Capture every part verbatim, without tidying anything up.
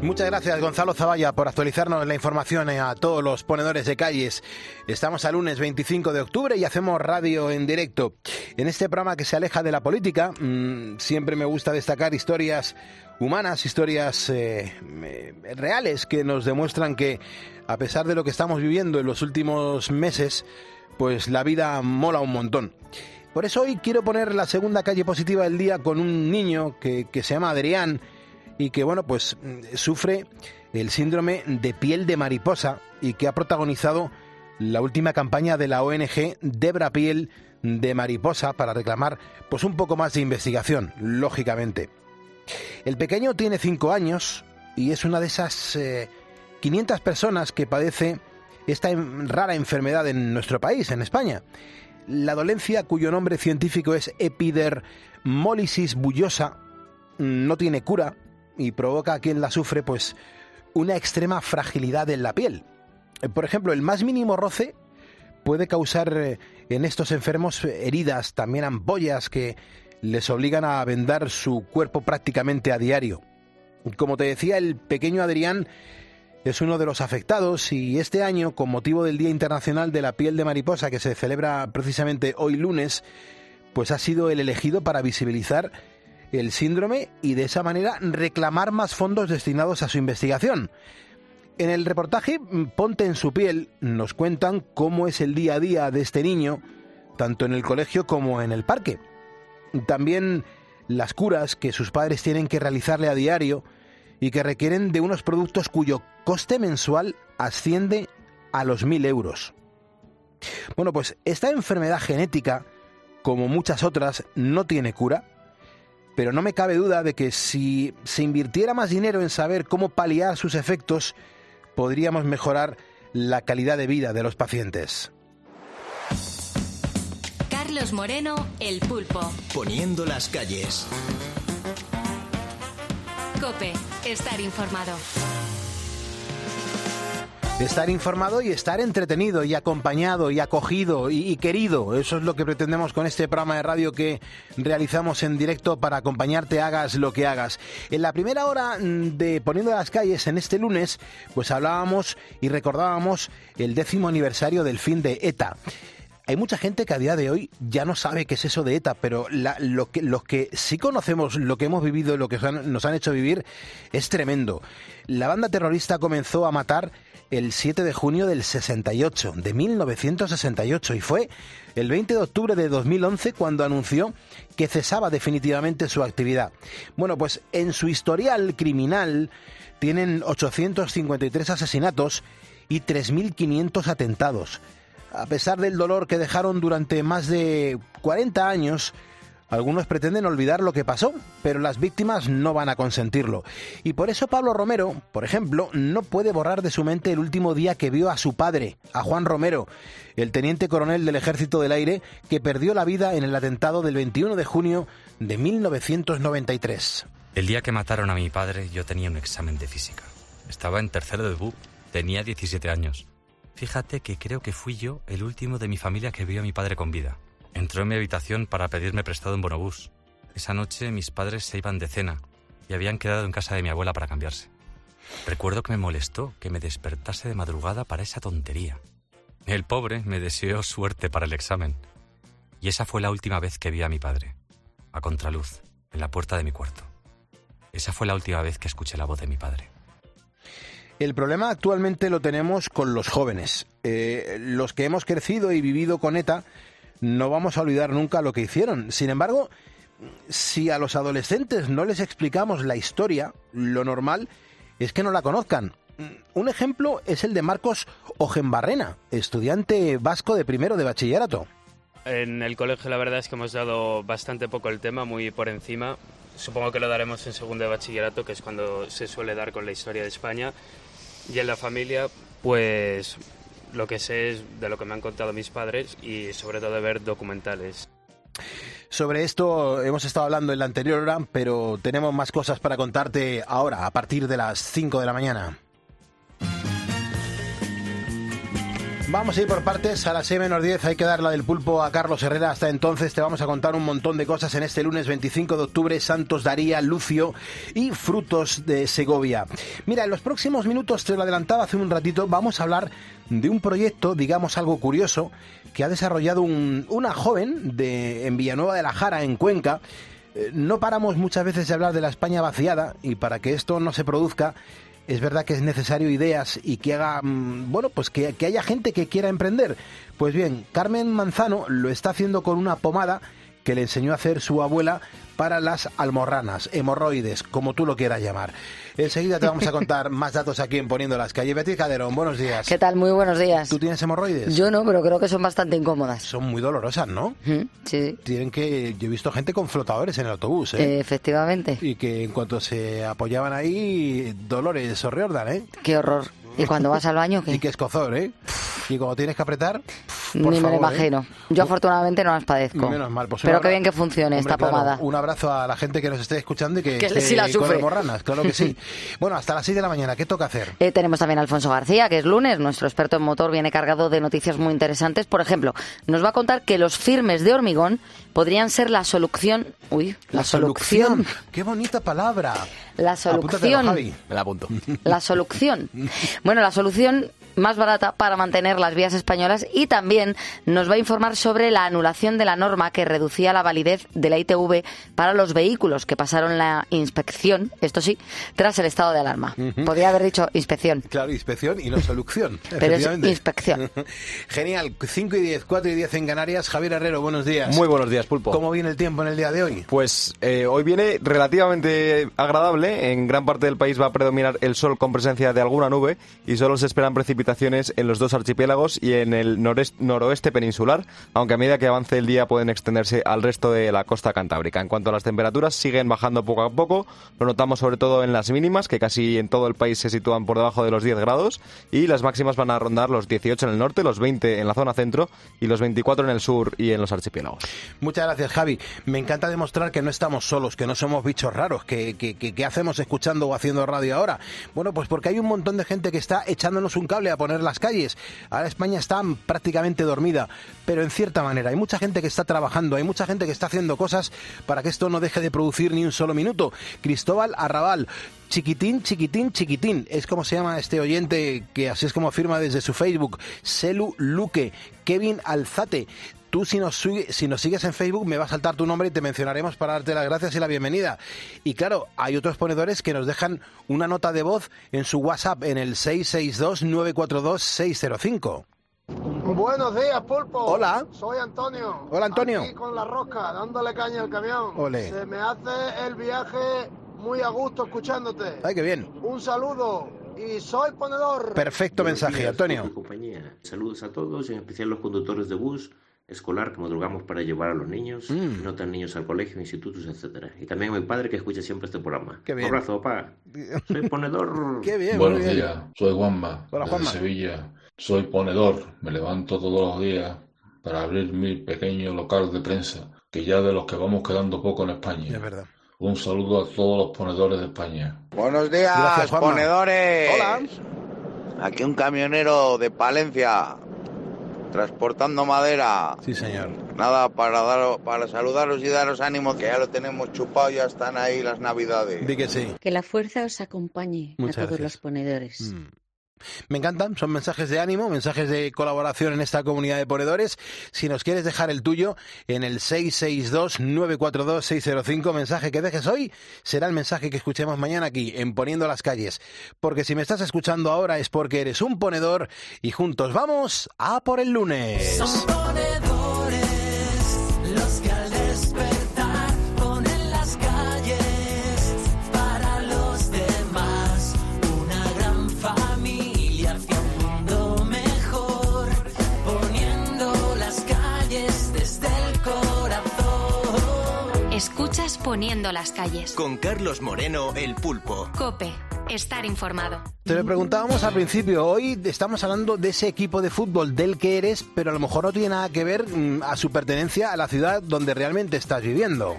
Muchas gracias, Gonzalo Zavalla, por actualizarnos la información a todos los ponedores de calles. Estamos al lunes veinticinco de octubre y hacemos radio en directo. En este programa que se aleja de la política, mmm, siempre me gusta destacar historias humanas, historias eh, eh, reales que nos demuestran que, a pesar de lo que estamos viviendo en los últimos meses, pues la vida mola un montón. Por eso hoy quiero poner la segunda calle positiva del día con un niño que, que se llama Adrián, y que, bueno, pues sufre el síndrome de piel de mariposa y que ha protagonizado la última campaña de la O N G Debra Piel de Mariposa para reclamar pues un poco más de investigación, lógicamente. El pequeño tiene cinco años y es una de esas eh, quinientas personas que padece esta rara enfermedad en nuestro país, en España. La dolencia, cuyo nombre científico es epidermólisis bullosa, no tiene cura y provoca a quien la sufre pues una extrema fragilidad en la piel. Por ejemplo, el más mínimo roce puede causar en estos enfermos heridas, también ampollas que les obligan a vendar su cuerpo prácticamente a diario. Como te decía, el pequeño Adrián es uno de los afectados y este año, con motivo del Día Internacional de la Piel de Mariposa, que se celebra precisamente hoy lunes, pues ha sido el elegido para visibilizar el síndrome y de esa manera reclamar más fondos destinados a su investigación. En el reportaje Ponte en su piel nos cuentan cómo es el día a día de este niño, tanto en el colegio como en el parque. También las curas que sus padres tienen que realizarle a diario y que requieren de unos productos cuyo coste mensual asciende a los mil euros. Bueno, pues esta enfermedad genética, como muchas otras, no tiene cura, pero no me cabe duda de que si se invirtiera más dinero en saber cómo paliar sus efectos, podríamos mejorar la calidad de vida de los pacientes. Carlos Moreno, El Pulpo. Poniendo las calles. COPE, estar informado. Estar informado y estar entretenido y acompañado y acogido y, y querido. Eso es lo que pretendemos con este programa de radio que realizamos en directo para acompañarte, hagas lo que hagas. En la primera hora de Poniendo las calles, en este lunes, pues hablábamos y recordábamos el décimo aniversario del fin de ETA. Hay mucha gente que a día de hoy ya no sabe qué es eso de ETA, pero la, lo que, los que sí conocemos, lo que hemos vivido, lo que nos han hecho vivir, es tremendo. La banda terrorista comenzó a matar el siete de junio del sesenta y ocho, de mil novecientos sesenta y ocho, y fue el veinte de octubre de dos mil once cuando anunció que cesaba definitivamente su actividad. Bueno, pues en su historial criminal tienen ochocientos cincuenta y tres asesinatos y tres mil quinientos atentados. A pesar del dolor que dejaron durante más de cuarenta años, algunos pretenden olvidar lo que pasó, pero las víctimas no van a consentirlo. Y por eso Pablo Romero, por ejemplo, no puede borrar de su mente el último día que vio a su padre, a Juan Romero, el teniente coronel del Ejército del Aire, que perdió la vida en el atentado del veintiuno de junio de mil novecientos noventa y tres. El día que mataron a mi padre, yo tenía un examen de física. Estaba en tercero de B U, tenía diecisiete años. Fíjate que creo que fui yo el último de mi familia que vio a mi padre con vida. Entró en mi habitación para pedirme prestado un bonobús. Esa noche mis padres se iban de cena y habían quedado en casa de mi abuela para cambiarse. Recuerdo que me molestó que me despertase de madrugada para esa tontería. El pobre me deseó suerte para el examen. Y esa fue la última vez que vi a mi padre, a contraluz, en la puerta de mi cuarto. Esa fue la última vez que escuché la voz de mi padre. El problema actualmente lo tenemos con los jóvenes. Eh, los que hemos crecido y vivido con ETA no vamos a olvidar nunca lo que hicieron. Sin embargo, si a los adolescentes no les explicamos la historia, lo normal es que no la conozcan. Un ejemplo es el de Marcos Ojembarrena, estudiante vasco de primero de bachillerato. En el colegio la verdad es que hemos dado bastante poco el tema, muy por encima. Supongo que lo daremos en segundo de bachillerato, que es cuando se suele dar con la historia de España. Y en la familia, pues lo que sé es de lo que me han contado mis padres y sobre todo de ver documentales. Sobre esto hemos estado hablando en la anterior hora, pero tenemos más cosas para contarte ahora, a partir de las cinco de la mañana. Vamos a ir por partes. A las seis menos diez hay que dar la del pulpo a Carlos Herrera. Hasta entonces te vamos a contar un montón de cosas en este lunes veinticinco de octubre. Santos Daría, Lucio y frutos de Segovia. Mira, en los próximos minutos, te lo adelantaba hace un ratito, vamos a hablar de un proyecto, digamos algo curioso, que ha desarrollado un, una joven de, en Villanueva de la Jara, en Cuenca. Eh, no paramos muchas veces de hablar de la España vaciada, y para que esto no se produzca, es verdad que es necesario ideas y que haga, bueno, pues que, que haya gente que quiera emprender. Pues bien, Carmen Manzano lo está haciendo con una pomada que le enseñó a hacer su abuela para las almorranas, hemorroides, como tú lo quieras llamar. Enseguida te vamos a contar más datos aquí en Poniendo las Calles. Beatriz Calderón, buenos días. ¿Qué tal? Muy buenos días. ¿Tú tienes hemorroides? Yo no, pero creo que son bastante incómodas. Son muy dolorosas, ¿no? Mm, sí. Tienen que... Yo he visto gente con flotadores en el autobús, ¿eh? Eh, efectivamente. Y que en cuanto se apoyaban ahí, dolores O'Riordan, ¿eh? Qué horror. ¿Y cuando vas al baño qué? Y qué escozor, ¿eh? Y cuando tienes que apretar, por Ni favor, me lo imagino. ¿eh? Yo afortunadamente no las padezco. Menos mal. Pues pero abra... qué bien que funcione. Hombre, esta claro, pomada. Un abrazo a la gente que nos esté escuchando y que, que esté sí la sufre. con hemorranas, claro que sí. Bueno, hasta las seis de la mañana, ¿qué toca hacer? Eh, tenemos también a Alfonso García, que es lunes. Nuestro experto en motor viene cargado de noticias muy interesantes. Por ejemplo, nos va a contar que los firmes de hormigón podrían ser la solución... Uy, la, la solución. solución. ¡Qué bonita palabra! La solución. Javi. Me la apunto. La solución. Bueno, la solución más barata para mantener las vías españolas, y también nos va a informar sobre la anulación de la norma que reducía la validez de la I T V para los vehículos que pasaron la inspección, esto sí, tras el estado de alarma. Uh-huh. Podría haber dicho inspección. Claro, inspección y no solución. Pero es inspección. Genial. cinco y diez, cuatro y diez en Canarias. Javier Herrero, buenos días. Muy buenos días, Pulpo. ¿Cómo viene el tiempo en el día de hoy? Pues eh, hoy viene relativamente agradable. En gran parte del país va a predominar el sol con presencia de alguna nube y solo se esperan precipitaciones en los dos archipiélagos y en el noreste, noroeste peninsular, aunque a medida que avance el día pueden extenderse al resto de la costa cantábrica. En cuanto a las temperaturas, siguen bajando poco a poco. Lo notamos sobre todo en las mínimas, que casi en todo el país se sitúan por debajo de los diez grados, y las máximas van a rondar los dieciocho en el norte, los veinte en la zona centro y los veinticuatro en el sur y en los archipiélagos. Muchas gracias, Javi. Me encanta demostrar que no estamos solos, que no somos bichos raros, que, que, que, que hacemos escuchando o haciendo radio ahora. Bueno, pues porque hay un montón de gente que está echándonos un cable a poner las calles. Ahora España está prácticamente dormida, pero en cierta manera. Hay mucha gente que está trabajando, hay mucha gente que está haciendo cosas para que esto no deje de producir ni un solo minuto. Cristóbal Arrabal, chiquitín, chiquitín, chiquitín, es como se llama este oyente, que así es como firma desde su Facebook. Selu Luque, Kevin Alzate. Tú, si nos, si nos sigues en Facebook, me va a saltar tu nombre y te mencionaremos para darte las gracias y la bienvenida. Y claro, hay otros ponedores que nos dejan una nota de voz en su WhatsApp en el seis seis dos, nueve cuatro dos, seis cero cinco. Buenos días, Pulpo. Hola. Soy Antonio. Hola, Antonio. Aquí con la rosca, dándole caña al camión. Ole. Se me hace el viaje muy a gusto escuchándote. Ay, qué bien. Un saludo y soy ponedor. Perfecto mensaje, días, Antonio. Compañía. Saludos a todos, en especial los conductores de bus escolar que madrugamos para llevar a los niños, mm. que notan niños al colegio, institutos, etcétera. Y también a mi padre que escucha siempre este programa. Qué bien. Un abrazo, papá. Soy ponedor. Qué bien. Buenos bien. días, soy Juanma, Hola, desde Juanma. Sevilla. Soy ponedor, me levanto todos los días para abrir mi pequeño local de prensa, que ya de los que vamos quedando poco en España. Es verdad. Un saludo a todos los ponedores de España. Buenos días, Gracias, Juanma. ponedores. Hola. Aquí un camionero de Palencia, transportando madera. Sí, señor. Nada, para dar, para saludaros y daros ánimo, que ya lo tenemos chupado, ya están ahí las navidades. Di que sí. Que la fuerza os acompañe. Muchas a todos gracias. los ponedores. Mm. Me encantan, son mensajes de ánimo, mensajes de colaboración en esta comunidad de ponedores. Si nos quieres dejar el tuyo en el seis seis dos, nueve cuatro dos, seis cero cinco, mensaje que dejes hoy, será el mensaje que escuchemos mañana aquí en Poniendo las Calles. Porque si me estás escuchando ahora es porque eres un ponedor y juntos vamos a por el lunes. Son ponedores los que al despertar ponen las calles para los demás. Una gran familia hacia un mundo mejor, poniendo las calles desde el corazón. Escuchas Poniendo las Calles. Con Carlos Moreno, el Pulpo. COPE. Estar informado. Te lo preguntábamos al principio, hoy estamos hablando de ese equipo de fútbol del que eres, pero a lo mejor no tiene nada que ver mmm, a su pertenencia a la ciudad donde realmente estás viviendo.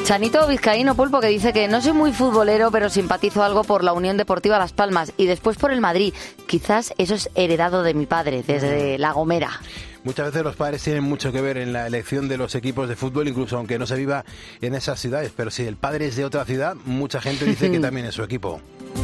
Chanito Vizcaíno Pulpo, que dice que no soy muy futbolero, pero simpatizo algo por la Unión Deportiva Las Palmas y después por el Madrid. Quizás eso es heredado de mi padre, desde La Gomera. Muchas veces los padres tienen mucho que ver en la elección de los equipos de fútbol, incluso aunque no se viva en esas ciudades. Pero si el padre es de otra ciudad, mucha gente dice que también es su equipo.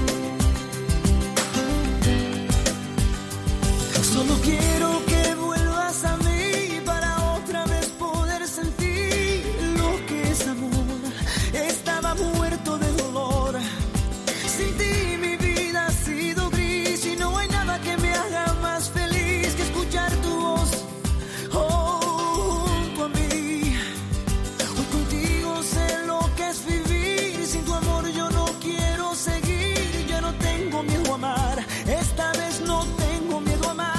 Solo quiero que vuelvas a mí para otra vez poder sentir lo que es amor. Estaba muerto de dolor. Sin ti mi vida ha sido gris y no hay nada que me haga más feliz que escuchar tu voz. Oh, junto a mí. Hoy contigo sé lo que es vivir. Sin tu amor yo no quiero seguir. Ya no tengo miedo a amar. Esta vez no tengo miedo a amar.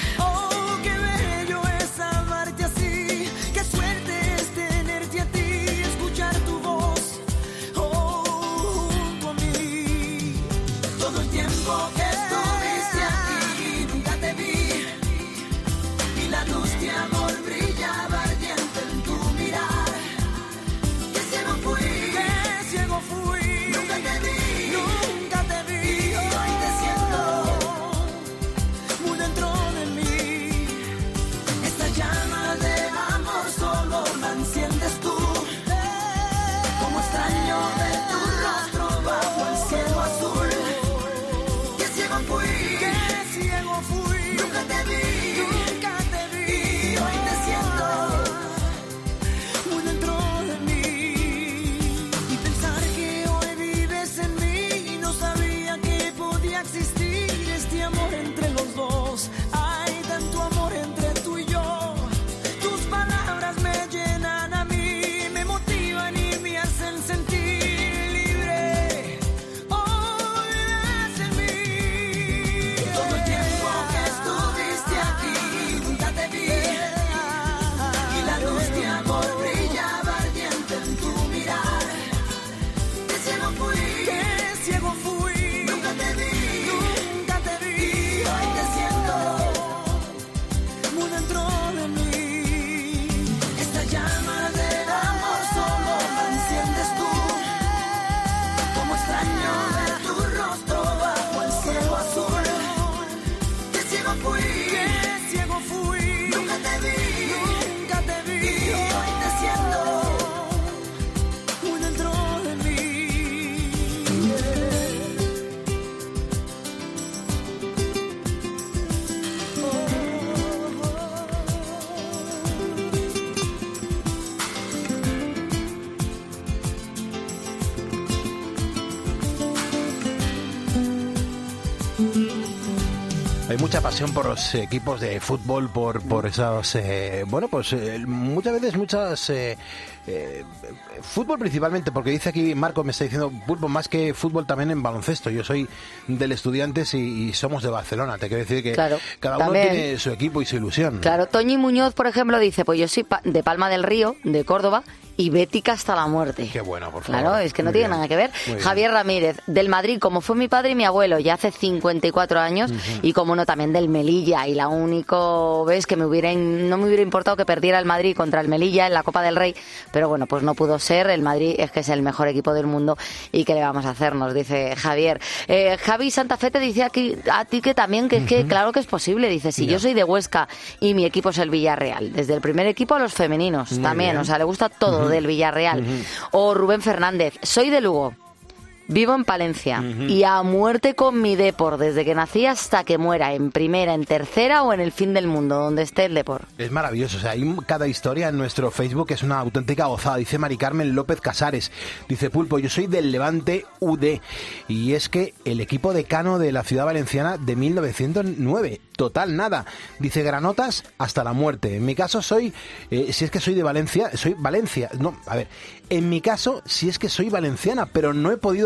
Hay mucha pasión por los equipos de fútbol, por por esos, eh, bueno, pues eh, muchas veces muchas eh, eh, fútbol principalmente, porque dice aquí Marco, me está diciendo Pulpo, más que fútbol también en baloncesto. Yo soy del Estudiantes y, y somos de Barcelona. Te quiero decir que claro, cada uno también tiene su equipo y su ilusión. Claro, Toñi Muñoz, por ejemplo, dice, pues yo soy de Palma del Río, de Córdoba, y bética hasta la muerte. Qué bueno, por favor. Claro, es que no Muy tiene bien. nada que ver. Muy Javier bien. Ramírez, del Madrid, como fue mi padre y mi abuelo, ya hace cincuenta y cuatro años, Uh-huh. y como no, también del Melilla, y la único vez que me hubiera, no me hubiera importado que perdiera el Madrid contra el Melilla en la Copa del Rey, pero bueno, pues no pudo ser. El Madrid es que es el mejor equipo del mundo, y ¿qué le vamos a hacer? Nos dice Javier. Eh, Javi Santa Fe te dice aquí, a ti que también, que es que claro que es posible, dice, si Ya. yo soy de Huesca y mi equipo es el Villarreal, desde el primer equipo a los femeninos Muy también, bien. o sea, le gusta todo Ujú. del Villarreal. Ujú. O Rubén Fernández, soy de Lugo, vivo en Palencia Ujú. y a muerte con mi Depor, desde que nací hasta que muera, en primera, en tercera o en el fin del mundo, donde esté el Depor. Es maravilloso, o sea, hay cada historia en nuestro Facebook, es una auténtica gozada. Dice Mari Carmen López Casares, dice Pulpo, yo soy del Levante U D, y es que el equipo decano de la ciudad valenciana de mil novecientos nueve, total nada. Dice Granotas hasta la muerte. En mi caso soy, eh, si es que soy de Valencia, soy Valencia, no, a ver, en mi caso si es que soy valenciana, pero no he podido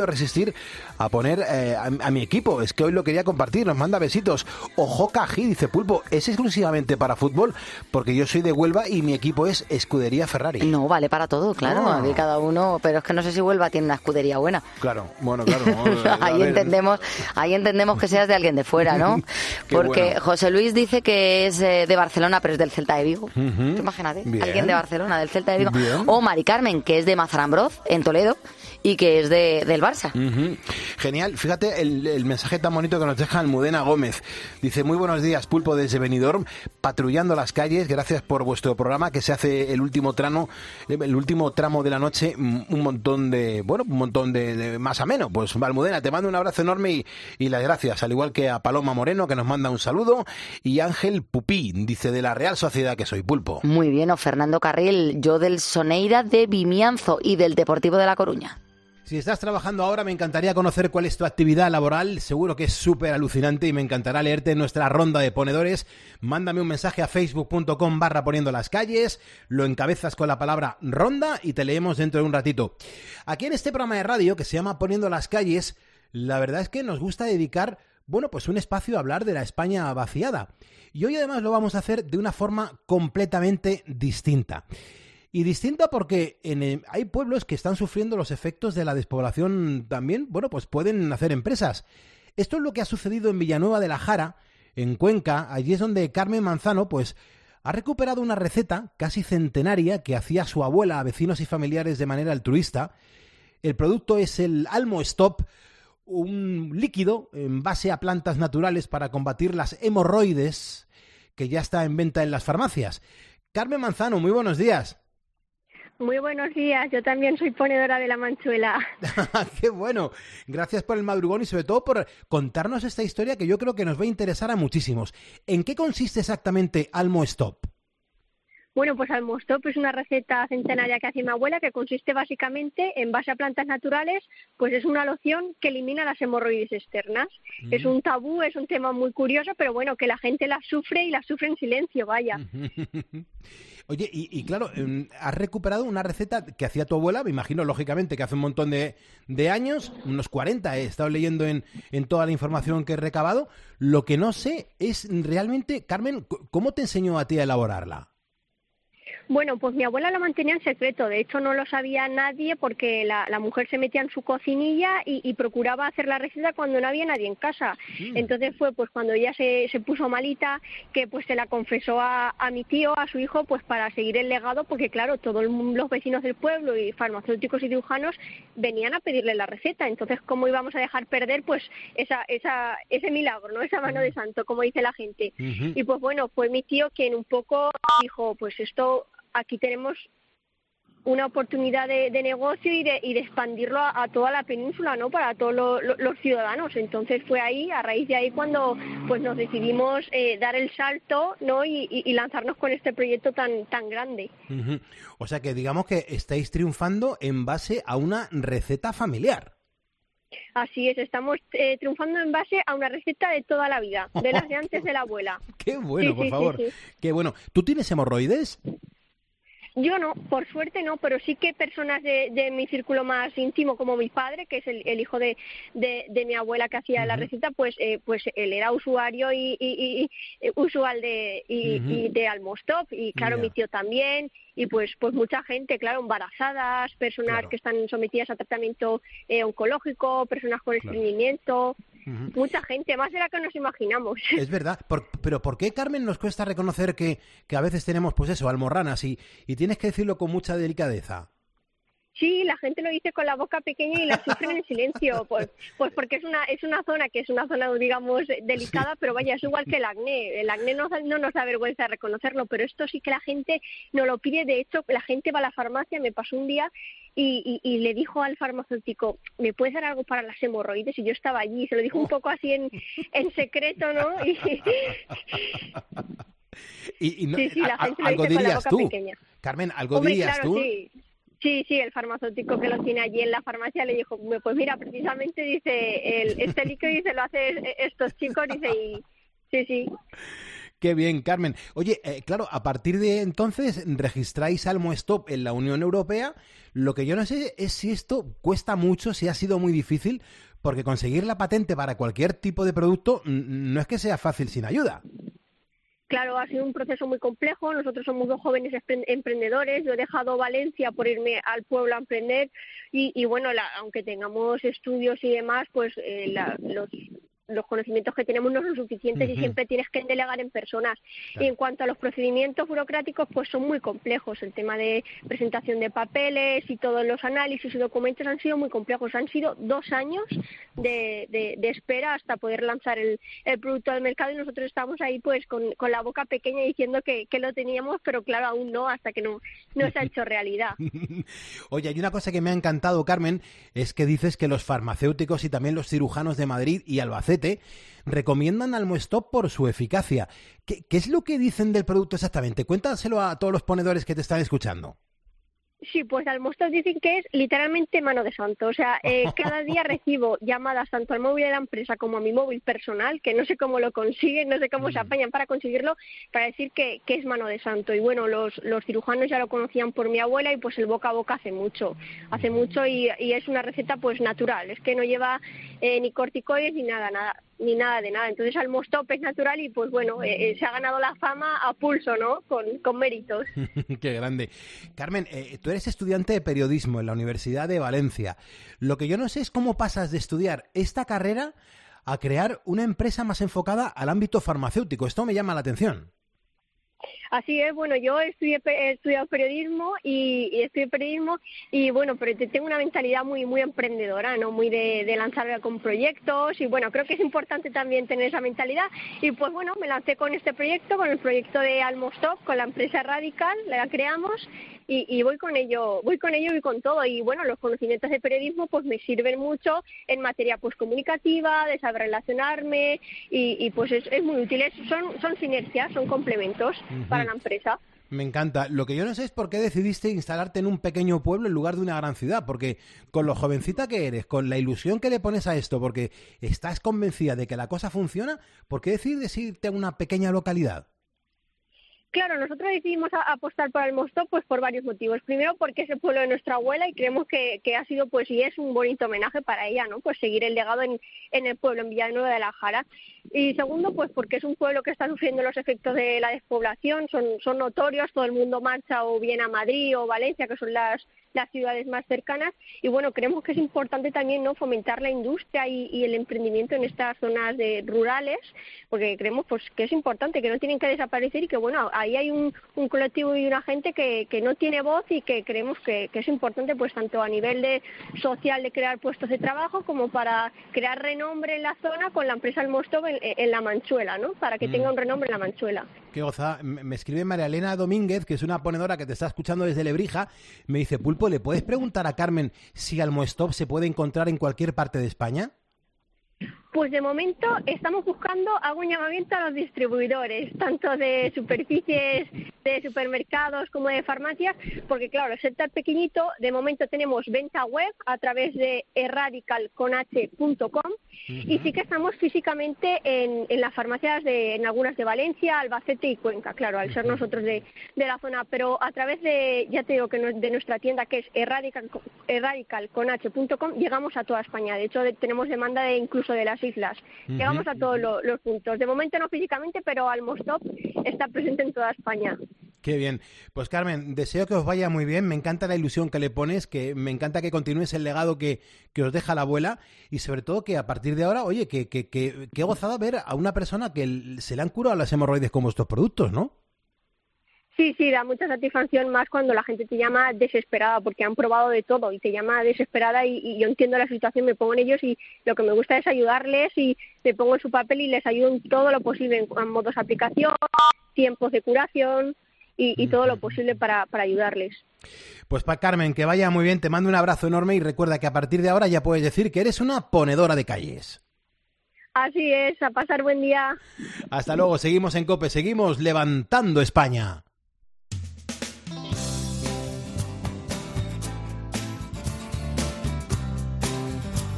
podido resistir a poner eh, a, a mi equipo. Es que hoy lo quería compartir, nos manda besitos. Ojoca G, dice Pulpo, ¿es exclusivamente para fútbol? Porque yo soy de Huelva y mi equipo es Escudería Ferrari. No, vale para todo, claro, No. aquí cada uno, pero es que no sé si Huelva tiene una escudería buena. Claro, bueno, claro. a ahí ver. entendemos, ahí entendemos que seas de alguien de fuera, ¿no? Qué Porque bueno. José Luis dice que es eh, de Barcelona, pero es del Celta de Vigo. Ujú. Imagínate, Bien. alguien de Barcelona, del Celta de Vigo. Bien. O Mari Carmen, que es de Mazarambroz, en Toledo, y que es de, del Barça. Ujú. Genial, fíjate el, el mensaje tan bonito que nos deja Almudena Gómez. Dice, muy buenos días, Pulpo desde Benidorm, patrullando las calles, gracias por vuestro programa que se hace el último tramo, el último tramo de la noche, un montón de, bueno, un montón de, de más ameno. Pues Almudena, te mando un abrazo enorme y, y las gracias, al igual que a Paloma Moreno, que nos manda un saludo, y Ángel Pupí, dice, de la Real Sociedad que soy, Pulpo. Muy bien, o Fernando Carril, yo del Soneira de Vimianzo y del Deportivo de La Coruña. Si estás trabajando ahora, me encantaría conocer cuál es tu actividad laboral. Seguro que es súper alucinante y me encantará leerte en nuestra ronda de ponedores. Mándame un mensaje a facebook.com barra poniendo las calles, lo encabezas con la palabra ronda y te leemos dentro de un ratito. Aquí en este programa de radio que se llama Poniendo las calles, la verdad es que nos gusta dedicar, bueno, pues un espacio a hablar de la España vaciada. Y hoy además lo vamos a hacer de una forma completamente distinta. Y distinta porque en el, hay pueblos que están sufriendo los efectos de la despoblación también, bueno, pues pueden hacer empresas. Esto es lo que ha sucedido en Villanueva de la Jara, en Cuenca. Allí es donde Carmen Manzano, pues, ha recuperado una receta casi centenaria que hacía su abuela a vecinos y familiares de manera altruista. El producto es el Almo Stop, un líquido en base a plantas naturales para combatir las hemorroides, que ya está en venta en las farmacias. Carmen Manzano, muy buenos días. Muy buenos días, yo también soy ponedora de la manchuela. ¡Qué bueno! Gracias por el madrugón y sobre todo por contarnos esta historia que yo creo que nos va a interesar a muchísimos. ¿En qué consiste exactamente Almo Stop? Bueno, pues Almostop es una receta centenaria que hace mi abuela que consiste básicamente en base a plantas naturales, pues es una loción que elimina las hemorroides externas. Mm. Es un tabú, es un tema muy curioso, pero bueno, que la gente la sufre y la sufre en silencio, vaya. Oye, y, y claro, has recuperado una receta que hacía tu abuela, me imagino, lógicamente, que hace un montón de, de años, unos cuarenta, he estado leyendo en, en toda la información que he recabado. Lo que no sé es realmente, Carmen, ¿cómo te enseñó a ti a elaborarla? Bueno, pues mi abuela lo mantenía en secreto, de hecho no lo sabía nadie porque la, la mujer se metía en su cocinilla y, y procuraba hacer la receta cuando no había nadie en casa. Mm. Entonces fue pues cuando ella se, se puso malita que pues se la confesó a, a mi tío, a su hijo, pues para seguir el legado, porque claro, todos los vecinos del pueblo y farmacéuticos y cirujanos venían a pedirle la receta, entonces ¿cómo íbamos a dejar perder pues esa, esa, ese milagro, ¿no? Esa mano de santo, como dice la gente. Uh-huh. Y pues bueno, fue mi tío quien un poco dijo, pues esto... Aquí tenemos una oportunidad de, de negocio y de, y de expandirlo a, a toda la península, ¿no? Para todos lo, lo, los ciudadanos. Entonces fue ahí, a raíz de ahí, cuando pues nos decidimos eh, dar el salto, ¿no? Y, y, y lanzarnos con este proyecto tan tan grande. Uh-huh. O sea que digamos que estáis triunfando en base a una receta familiar. Así es, estamos eh, triunfando en base a una receta de toda la vida, de las de antes de la abuela. ¡Qué bueno, sí, por sí, favor! Sí, sí. ¡Qué bueno! ¿Tú tienes hemorroides? Yo no, por suerte no, pero sí que personas de, de mi círculo más íntimo, como mi padre, que es el, el hijo de, de, de mi abuela que hacía uh-huh. la receta, pues eh, pues él era usuario y, y, y, y usual de y, uh-huh. y de Almostop, y claro, yeah. mi tío también, y pues pues mucha gente, claro, embarazadas, personas claro. que están sometidas a tratamiento eh, oncológico, personas con claro. estreñimiento. Uh-huh. Mucha gente, más de la que nos imaginamos. Es verdad, por, pero ¿por qué, Carmen, nos cuesta reconocer que, que a veces tenemos, pues eso, almorranas y, y tienes que decirlo con mucha delicadeza? Sí, la gente lo dice con la boca pequeña y la sufren en silencio, pues, pues porque es una es una zona que es una zona, digamos, delicada, sí. pero vaya, es igual que el acné. El acné no, no nos da vergüenza reconocerlo, pero esto sí que la gente nos lo pide. De hecho, la gente va a la farmacia, me pasó un día y, y, y le dijo al farmacéutico, ¿me puedes dar algo para las hemorroides? Y yo estaba allí, se lo dijo un poco así en, en secreto, ¿no? Y, y, y no, sí, sí, la gente a, algo lo dice dirías con la boca tú, pequeña. Carmen, algo Hombre, dirías claro, tú. Sí. Sí, sí, el farmacéutico que lo tiene allí en la farmacia le dijo, pues mira, precisamente dice, el, este líquido dice, lo hacen estos chicos, dice, y sí, sí. Qué bien, Carmen. Oye, eh, claro, a partir de entonces registráis Almostop en la Unión Europea. Lo que yo no sé es si esto cuesta mucho, si ha sido muy difícil, porque conseguir la patente para cualquier tipo de producto no es que sea fácil sin ayuda. Claro, ha sido un proceso muy complejo. Nosotros somos dos jóvenes emprendedores. Yo he dejado Valencia por irme al pueblo a emprender y, y bueno, la, aunque tengamos estudios y demás, pues eh, la, los... los conocimientos que tenemos no son suficientes. Uh-huh. Y siempre tienes que delegar en personas. Claro. Y en cuanto a los procedimientos burocráticos, pues son muy complejos. El tema de presentación de papeles y todos los análisis y documentos han sido muy complejos. Han sido dos años de, de, de espera hasta poder lanzar el, el producto al mercado y nosotros estamos ahí pues con, con la boca pequeña diciendo que, que lo teníamos, pero claro, aún no, hasta que no, no se ha hecho realidad. Oye, hay una cosa que me ha encantado, Carmen, es que dices que los farmacéuticos y también los cirujanos de Madrid y Albacete recomiendan Almostop por su eficacia. ¿Qué, ¿Qué es lo que dicen del producto exactamente? Cuéntaselo a todos los ponedores que te están escuchando. Sí, pues Almostop dicen que es literalmente mano de santo. O sea, eh, cada día recibo llamadas tanto al móvil de la empresa como a mi móvil personal, que no sé cómo lo consiguen, no sé cómo mm. se apañan para conseguirlo, para decir que, que es mano de santo. Y bueno, los, los cirujanos ya lo conocían por mi abuela y pues el boca a boca hace mucho. Hace mucho y, y es una receta pues natural. Es que no lleva eh, ni corticoides ni nada, nada. ni nada de nada. Entonces Almostop es natural y pues bueno, eh, eh, se ha ganado la fama a pulso, ¿no? Con, con méritos. Qué grande. Carmen, eh, tú eres estudiante de periodismo en la Universidad de Valencia. Lo que yo no sé es cómo pasas de estudiar esta carrera a crear una empresa más enfocada al ámbito farmacéutico. Esto me llama la atención. Así es, bueno, yo estudié, he estudiado periodismo y, y estudié periodismo y bueno, pero tengo una mentalidad muy muy emprendedora, ¿no? Muy de, de lanzarme con proyectos y bueno, creo que es importante también tener esa mentalidad y pues bueno, me lancé con este proyecto, con el proyecto de Almostop, con la empresa Radical, la creamos y, y voy con ello, voy con ello y con todo y bueno, los conocimientos de periodismo pues me sirven mucho en materia pues comunicativa, de saber relacionarme y, y pues es, es muy útil, es, son, son sinergias, son complementos uh-huh. para la empresa. Me encanta. Lo que yo no sé es por qué decidiste instalarte en un pequeño pueblo en lugar de una gran ciudad, porque con lo jovencita que eres, con la ilusión que le pones a esto, porque estás convencida de que la cosa funciona, ¿por qué decides irte a una pequeña localidad? Claro, nosotros decidimos apostar por Almostop pues por varios motivos. Primero porque es el pueblo de nuestra abuela y creemos que, que ha sido pues y es un bonito homenaje para ella, ¿no? Pues seguir el legado en, en el pueblo, en Villanueva de la Jara. Y segundo, pues porque es un pueblo que está sufriendo los efectos de la despoblación, son, son notorios, todo el mundo marcha o bien a Madrid o Valencia, que son las las ciudades más cercanas y bueno, creemos que es importante también no fomentar la industria y, y el emprendimiento en estas zonas de rurales, porque creemos pues que es importante, que no tienen que desaparecer y que bueno, ahí hay un, un colectivo y una gente que, que no tiene voz y que creemos que, que es importante pues tanto a nivel de social de crear puestos de trabajo como para crear renombre en la zona con la empresa Almostop en, en la Manchuela, ¿no? Para que mm. tenga un renombre en la Manchuela. Qué goza. Me escribe María Elena Domínguez, que es una ponedora que te está escuchando desde Lebrija, me dice, Pulpo, ¿le puedes preguntar a Carmen si Almostop se puede encontrar en cualquier parte de España? Pues de momento estamos buscando, hago un llamamiento a los distribuidores, tanto de superficies de supermercados como de farmacias, porque claro, el sector pequeñito, de momento tenemos venta web a través de erradical con h punto com uh-huh. y sí que estamos físicamente en, en las farmacias, de, en algunas de Valencia, Albacete y Cuenca, claro, al ser nosotros de, de la zona, pero a través de, ya te digo, que de nuestra tienda que es erradical, erradical con h punto com llegamos a toda España, de hecho de, tenemos demanda de incluso de las islas. Uh-huh. Llegamos a todos lo, los puntos. De momento no físicamente, pero Almostop está presente en toda España. Qué bien. Pues Carmen, deseo que os vaya muy bien. Me encanta la ilusión que le pones, que me encanta que continúes el legado que, que os deja la abuela y sobre todo que a partir de ahora, oye, que, que, que, que he gozado ver a una persona que se le han curado las hemorroides con vuestros productos, ¿no? Sí, sí, da mucha satisfacción más cuando la gente te llama desesperada porque han probado de todo y te llama desesperada y, y yo entiendo la situación, me pongo en ellos y lo que me gusta es ayudarles y me pongo en su papel y les ayudo en todo lo posible, en, en modos de aplicación, tiempos de curación y, y todo lo posible para, para ayudarles. Pues para Carmen, que vaya muy bien, te mando un abrazo enorme y recuerda que a partir de ahora ya puedes decir que eres una ponedora de calles. Así es, a pasar buen día. Hasta luego, seguimos en COPE, seguimos levantando España.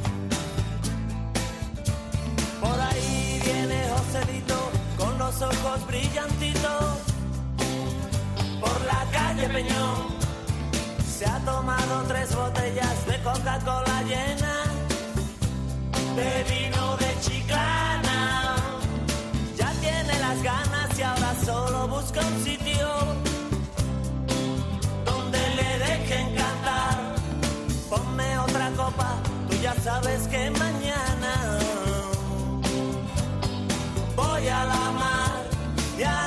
Ojos ojos brillantitos por la calle Peñón. Se ha tomado tres botellas de Coca-Cola llenas de vino de Chiclana. Ya tiene las ganas y ahora solo busca un sitio donde le dejen cantar. Ponme otra copa, tú ya sabes que mañana voy a la mar. Ya.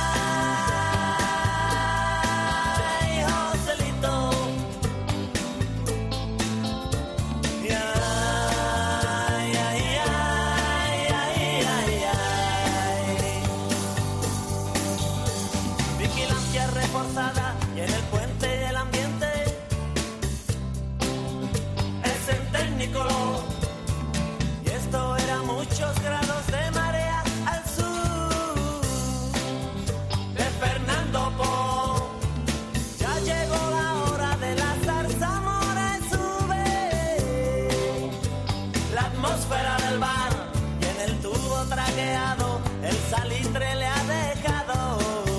Y en el puente el ambiente es en Tecnicolor. Y esto era muchos grados de marea al sur de Fernando Po. Ya llegó la hora de la zarzamora y sube la atmósfera del bar. Y en el tubo traqueado el salitre le ha dejado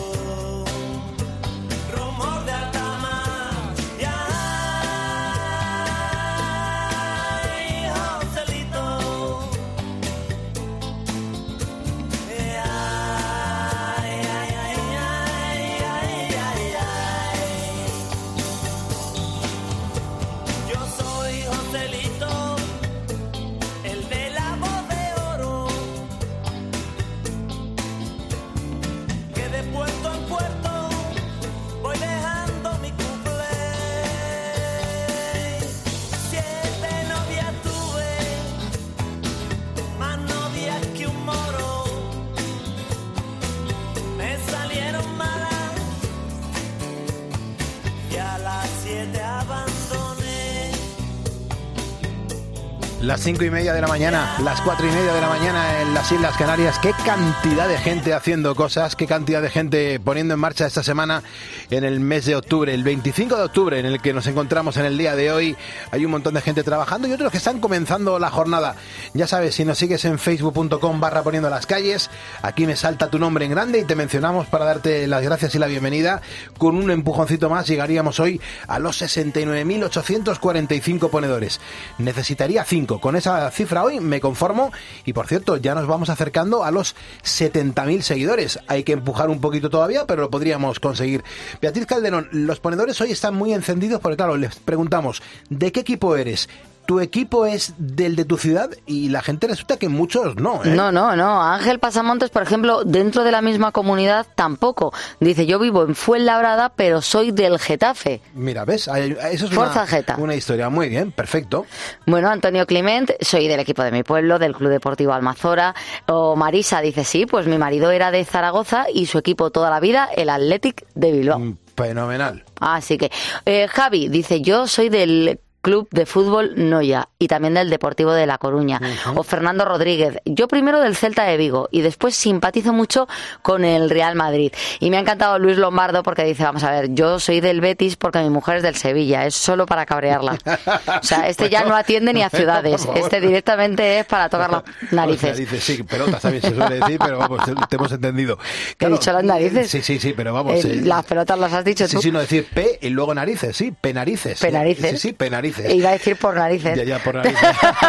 Las cinco y media de la mañana, las cuatro y media de la mañana en las Islas Canarias. Qué cantidad de gente haciendo cosas, qué cantidad de gente poniendo en marcha esta semana en el mes de octubre, el veinticinco de octubre, en el que nos encontramos en el día de hoy. Hay un montón de gente trabajando y otros que están comenzando la jornada. Ya sabes, si nos sigues en facebook punto com barra poniendo las calles, aquí me salta tu nombre en grande y te mencionamos para darte las gracias y la bienvenida. Con un empujoncito más llegaríamos hoy a los sesenta y nueve mil ochocientos cuarenta y cinco ponedores. Necesitaría cinco. Con esa cifra hoy me conformo y, por cierto, ya nos vamos acercando a los setenta mil seguidores. Hay que empujar un poquito todavía, pero lo podríamos conseguir. Beatriz Calderón, los ponedores hoy están muy encendidos porque, claro, les preguntamos, ¿de qué equipo eres? Tu equipo es del de tu ciudad y la gente resulta que muchos no, ¿eh? No, no, no. Ángel Pasamontes, por ejemplo, dentro de la misma comunidad tampoco. Dice, yo vivo en Fuenlabrada, pero soy del Getafe. Mira, ¿ves? Eso es Forza una, Geta. una historia. Muy bien, perfecto. Bueno, Antonio Clement, soy del equipo de mi pueblo, del Club Deportivo Almazora. O Marisa dice, sí, pues mi marido era de Zaragoza y su equipo toda la vida, el Athletic de Bilbao. Fenomenal. Así que, eh, Javi dice, yo soy del Club de Fútbol Noia y también del Deportivo de La Coruña. Uh-huh. O Fernando Rodríguez, yo primero del Celta de Vigo y después simpatizo mucho con el Real Madrid. Y me ha encantado Luis Lombardo porque dice, vamos a ver, yo soy del Betis porque mi mujer es del Sevilla, es solo para cabrearla. O sea, este ya no atiende ni a ciudades, este directamente es para tocar las narices. Las narices, sí, pelotas también se suele decir, pero vamos, te hemos entendido. Claro, ¿he dicho las narices? Sí, sí, sí, pero vamos. Eh, las pelotas las has dicho sí, tú. Sí, sí, no decir P y luego narices, sí, penarices. Penarices. Sí, sí, penarices. Iba a decir por narices. Ya, ya, por narices.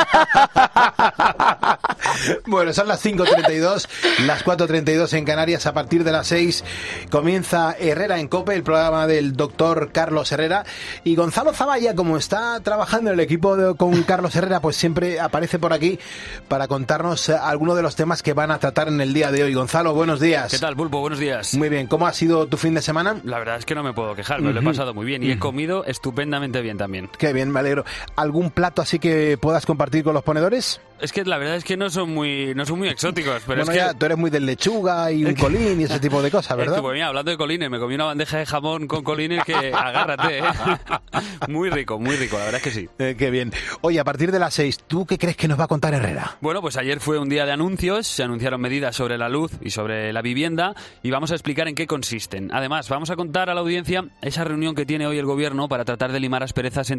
Bueno, son las cinco treinta y dos, las cuatro treinta y dos en Canarias. A partir de las seis comienza Herrera en COPE, el programa del doctor Carlos Herrera. Y Gonzalo Zavalla, como está trabajando en el equipo de, con Carlos Herrera, pues siempre aparece por aquí para contarnos algunos de los temas que van a tratar en el día de hoy. Gonzalo, buenos días. ¿Qué tal, Pulpo? Buenos días. Muy bien, ¿cómo ha sido tu fin de semana? La verdad es que no me puedo quejar, me uh-huh. lo he pasado muy bien y uh-huh. he comido estupendamente bien también. Qué bien, me alegro. ¿Algún plato así que puedas compartir con los ponedores? Es que la verdad es que no son muy no son muy exóticos, pero bueno, es que ya, tú eres muy de lechuga y un colín y ese tipo de cosas, ¿verdad? Es que, pues mira, hablando de colines, me comí una bandeja de jamón con colines que agárrate, ¿eh? Muy rico, muy rico, la verdad es que sí. Eh, qué bien. Oye, a partir de las seis, ¿tú qué crees que nos va a contar Herrera? Bueno, pues ayer fue un día de anuncios, se anunciaron medidas sobre la luz y sobre la vivienda y vamos a explicar en qué consisten. Además, vamos a contar a la audiencia esa reunión que tiene hoy el gobierno para tratar de limar asperezas entre Calderón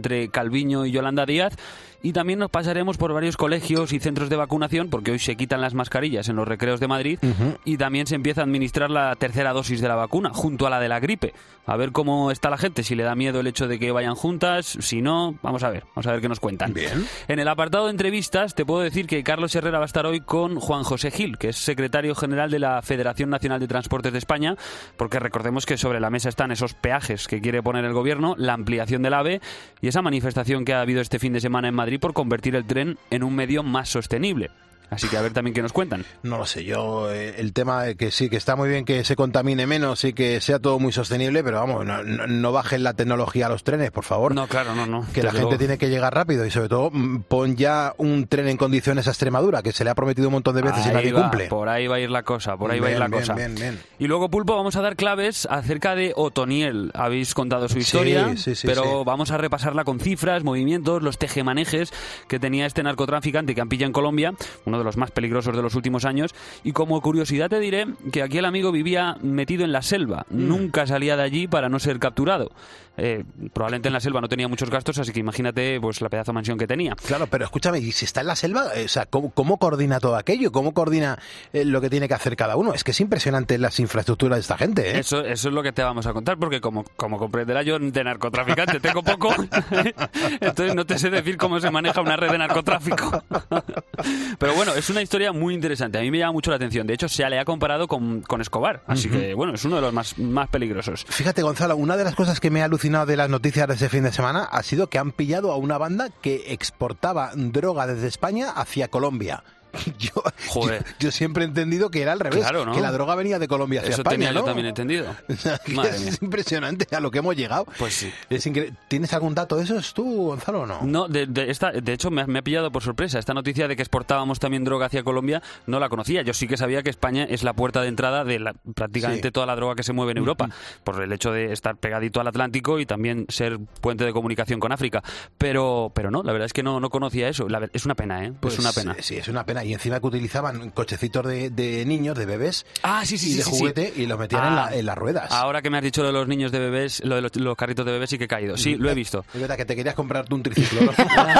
Calviño y Yolanda Díaz. Y también nos pasaremos por varios colegios y centros de vacunación, porque hoy se quitan las mascarillas en los recreos de Madrid, uh-huh. y también se empieza a administrar la tercera dosis de la vacuna, junto a la de la gripe. A ver cómo está la gente, si le da miedo el hecho de que vayan juntas, si no, vamos a ver, vamos a ver qué nos cuentan. Bien. En el apartado de entrevistas, te puedo decir que Carlos Herrera va a estar hoy con Juan José Gil, que es secretario general de la Federación Nacional de Transportes de España, porque recordemos que sobre la mesa están esos peajes que quiere poner el gobierno, la ampliación del AVE y esa manifestación que ha habido este fin de semana en Madrid por convertir el tren en un medio más sostenible. Así que a ver también qué nos cuentan. No lo sé, yo eh, el tema de que sí, que está muy bien que se contamine menos y que sea todo muy sostenible, pero vamos, no, no, no bajen la tecnología a los trenes, por favor. No, claro, no, no. Que la gente tiene que llegar rápido y sobre todo pon ya un tren en condiciones a Extremadura, que se le ha prometido un montón de veces ahí y nadie va, cumple. Por ahí va a ir la cosa, por ahí bien, va a ir la bien, cosa. Bien, bien. Y luego, Pulpo, vamos a dar claves acerca de Otoniel. Habéis contado su historia, sí, sí, sí, pero sí. vamos a repasarla con cifras, movimientos, los tejemanejes que tenía este narcotraficante que han pillado en Colombia, uno de los más peligrosos de los últimos años. Y como curiosidad te diré que aquí el amigo vivía metido en la selva, mm. nunca salía de allí para no ser capturado. Eh, probablemente en la selva no tenía muchos gastos, así que imagínate pues la pedazo de mansión que tenía. Claro, pero escúchame, ¿y si está en la selva? O sea, ¿cómo, cómo coordina todo aquello? ¿Cómo coordina eh, lo que tiene que hacer cada uno? Es que es impresionante las infraestructuras de esta gente, ¿eh? Eso, eso es lo que te vamos a contar, porque como, como comprenderás, yo de narcotraficante tengo poco, entonces no te sé decir cómo se maneja una red de narcotráfico. Pero bueno, es una historia muy interesante, a mí me llama mucho la atención. De hecho, se le ha comparado con, con Escobar, así uh-huh. que bueno, es uno de los más, más peligrosos. Fíjate, Gonzalo, una de las cosas que me ha alucinado de las noticias de este fin de semana ha sido que han pillado a una banda que exportaba droga desde España hacia Colombia. Yo, yo, yo siempre he entendido que era al revés, claro, ¿no? que la droga venía de Colombia hacia Eso España, tenía ¿no? yo también entendido. O sea, Madre es mía. impresionante a lo que hemos llegado. Pues sí. Es incre... ¿Tienes algún dato de esos tú, Gonzalo, o no? No, de, de, esta, de hecho me ha, me ha pillado por sorpresa. Esta noticia de que exportábamos también droga hacia Colombia no la conocía. Yo sí que sabía que España es la puerta de entrada de la, prácticamente sí. toda la droga que se mueve en Europa, uh-huh. por el hecho de estar pegadito al Atlántico y también ser puente de comunicación con África. Pero pero no, la verdad es que no, no conocía eso. La, es una pena, ¿eh? Pues es una pena. Sí, es una pena. Y encima que utilizaban cochecitos de, de niños, de bebés, ah, sí, sí, y sí, de sí, juguete sí. y los metían ah, en, la, en las ruedas. Ahora que me has dicho lo de los niños de bebés, lo de los, los carritos de bebés, sí que he caído. Sí, lo he visto. Es verdad que te querías comprarte un triciclo, ¿no?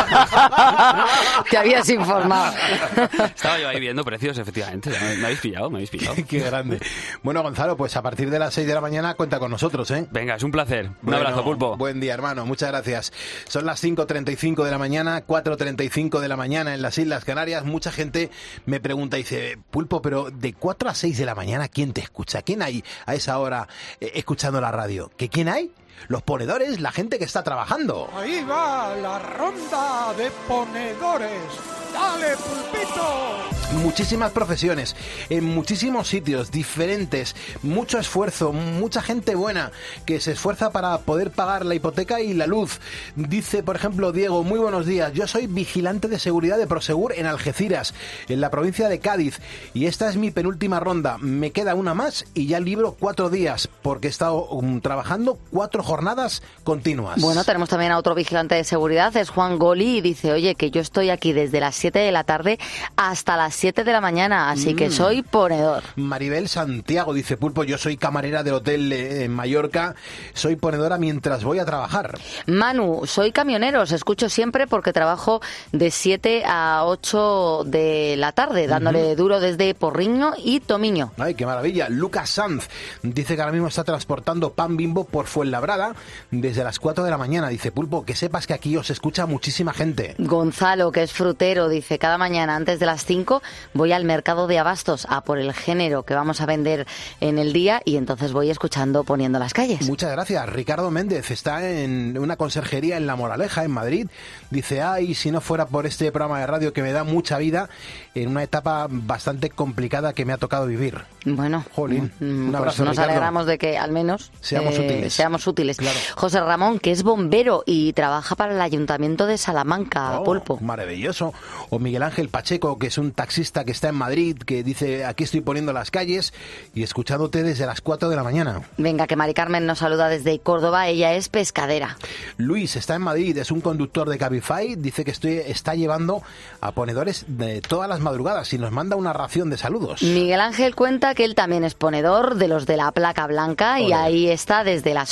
Te habías informado. Estaba yo ahí viendo precios, efectivamente. Me, me habéis pillado, me habéis pillado. Qué grande. Bueno, Gonzalo, pues a partir de las seis de la mañana cuenta con nosotros, ¿eh? Venga, es un placer. Un bueno, abrazo, Pulpo. Buen día, hermano. Muchas gracias. Son las cinco treinta y cinco de la mañana, cuatro treinta y cinco de la mañana en las Islas Canarias. Mucha gente me pregunta y dice, Pulpo, pero de cuatro a seis de la mañana, ¿quién te escucha? ¿Quién hay a esa hora eh, escuchando la radio? ¿Que quién hay? Los ponedores, la gente que está trabajando. Ahí va la ronda de ponedores. ¡Dale, Pulpito! Muchísimas profesiones, en muchísimos sitios diferentes, mucho esfuerzo, mucha gente buena que se esfuerza para poder pagar la hipoteca y la luz. Dice, por ejemplo, Diego, muy buenos días, yo soy vigilante de seguridad de Prosegur en Algeciras, en la provincia de Cádiz, y esta es mi penúltima ronda. Me queda una más y ya libro cuatro días, porque he estado um, trabajando cuatro jornadas continuas. Bueno, tenemos también a otro vigilante de seguridad, es Juan Goli, y dice, oye, que yo estoy aquí desde las siete de la tarde hasta las siete de la mañana, así mm. que soy ponedor. Maribel Santiago dice, Pulpo, yo soy camarera del hotel en Mallorca, soy ponedora mientras voy a trabajar. Manu, soy camionero, os escucho siempre porque trabajo de siete a ocho de la tarde, dándole uh-huh. duro desde Porriño y Tomiño. Ay, qué maravilla. Lucas Sanz dice que ahora mismo está transportando pan Bimbo por Fuenlabrada desde las cuatro de la mañana. Dice, Pulpo, que sepas que aquí os escucha muchísima gente. Gonzalo, que es frutero, dice, cada mañana antes de las cinco voy al mercado de abastos a por el género que vamos a vender en el día y entonces voy escuchando Poniendo las Calles. Muchas gracias. Ricardo Méndez está en una conserjería en La Moraleja, en Madrid. Dice, ay, si no fuera por este programa de radio que me da mucha vida en una etapa bastante complicada que me ha tocado vivir. Bueno, Jolín, un pues abrazo, nos Ricardo. Alegramos de que al menos seamos eh, útiles. Seamos útiles. Claro. José Ramón, que es bombero y trabaja para el Ayuntamiento de Salamanca, oh, Pulpo. Maravilloso. O Miguel Ángel Pacheco, que es un taxista que está en Madrid, que dice, aquí estoy poniendo las calles y escuchándote desde las cuatro de la mañana. Venga, que Mari Carmen nos saluda desde Córdoba, ella es pescadera. Luis está en Madrid, es un conductor de Cabify, dice que estoy, está llevando a ponedores de todas las madrugadas y nos manda una ración de saludos. Miguel Ángel cuenta que él también es ponedor de los de la placa blanca. Olé. Y ahí está desde las ocho de la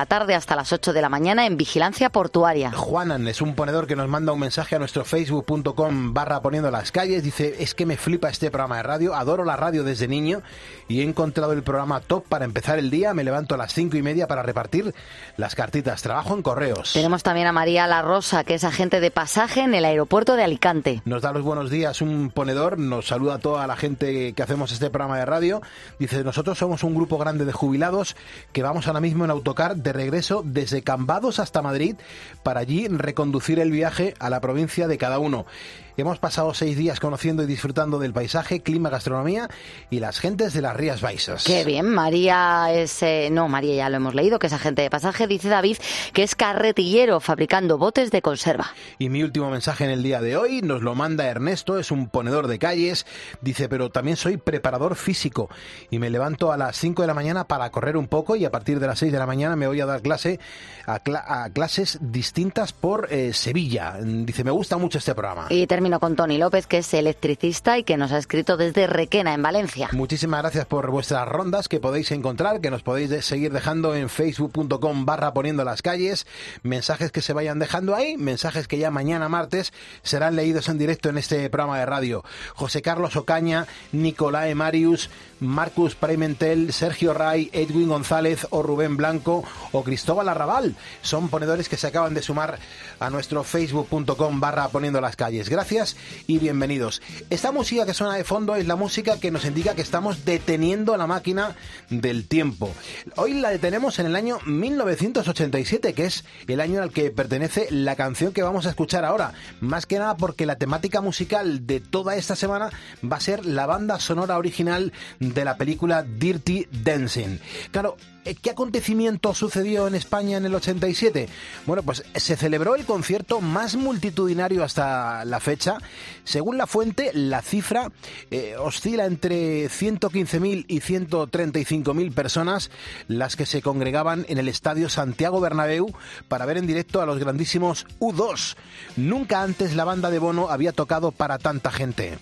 la tarde hasta las ocho de la mañana en vigilancia portuaria. Juanan es un ponedor que nos manda un mensaje a nuestro facebook.com barra poniendo las calles. Dice, es que me flipa este programa de radio, adoro la radio desde niño y he encontrado el programa top para empezar el día. Me levanto a las cinco y media para repartir las cartitas. Trabajo en correos. Tenemos también a María La Rosa, que es agente de pasaje en el aeropuerto de Alicante. Nos da los buenos días un ponedor, nos saluda a toda la gente que hacemos este programa de radio. Dice, nosotros somos un grupo grande de jubilados que vamos ahora mismo en autocar de regreso desde Cambados hasta Madrid para allí reconducir el viaje a la provincia de cada uno. Hemos pasado seis días conociendo y disfrutando del paisaje, clima, gastronomía y las gentes de las Rías Baixas. Qué bien, María es... Eh, no, María ya lo hemos leído, que es agente de pasaje. Dice David que es carretillero fabricando botes de conserva. Y mi último mensaje en el día de hoy nos lo manda Ernesto, es un ponedor de calles. Dice, pero también soy preparador físico y me levanto a las cinco de la mañana para correr un poco y a partir de las seis de la mañana me voy a dar clase a, cl- a clases distintas por eh, Sevilla. Dice, me gusta mucho este programa. Y termino con Tony López, que es electricista y que nos ha escrito desde Requena, en Valencia. Muchísimas gracias por vuestras rondas que podéis encontrar, que nos podéis de seguir dejando en facebook.com barra poniendo las calles. Mensajes que se vayan dejando ahí, mensajes que ya mañana martes serán leídos en directo en este programa de radio. José Carlos Ocaña, Nicolae Marius, Marcus Pimentel, Sergio Ray, Edwin González o Rubén Blanco o Cristóbal Arrabal. Son ponedores que se acaban de sumar a nuestro facebook.com barra poniendo las calles. Gracias y bienvenidos. Esta música que suena de fondo es la música que nos indica que estamos deteniendo la máquina del tiempo. Hoy la detenemos en el año mil novecientos ochenta y siete, que es el año al que pertenece la canción que vamos a escuchar ahora. Más que nada porque la temática musical de toda esta semana va a ser la banda sonora original de la película Dirty Dancing. Claro, ¿qué acontecimiento sucedió en España en el ochenta y siete? Bueno, pues se celebró el concierto más multitudinario hasta la fecha. Según la fuente, la cifra eh, oscila entre ciento quince mil y ciento treinta y cinco mil personas las que se congregaban en el estadio Santiago Bernabéu para ver en directo a los grandísimos U dos. Nunca antes la banda de Bono había tocado para tanta gente.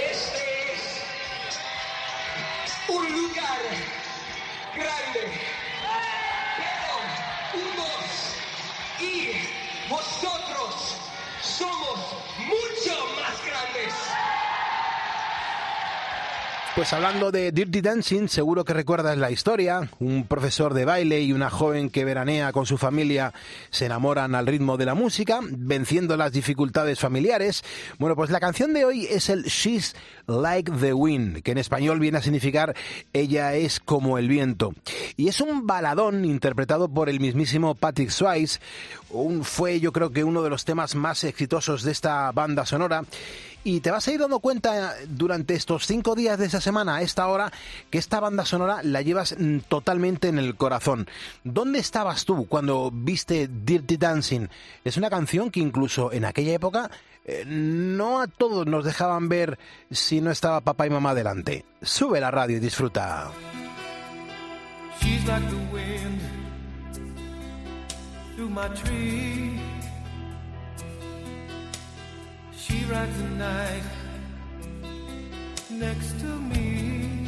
Pues hablando de Dirty Dancing, seguro que recuerdas la historia. Un profesor de baile y una joven que veranea con su familia se enamoran al ritmo de la música, venciendo las dificultades familiares. Bueno, pues la canción de hoy es el She's Like the Wind, que en español viene a significar Ella es como el viento. Y es un baladón interpretado por el mismísimo Patrick Swayze. Un, fue yo creo que uno de los temas más exitosos de esta banda sonora. Y te vas a ir dando cuenta durante estos cinco días de esa semana, a esta hora, que esta banda sonora la llevas totalmente en el corazón. ¿Dónde estabas tú cuando viste Dirty Dancing? Es una canción que incluso en aquella época eh, no a todos nos dejaban ver si no estaba papá y mamá delante. Sube la radio y disfruta. She's like the wind through my tree. She rides the night next to me.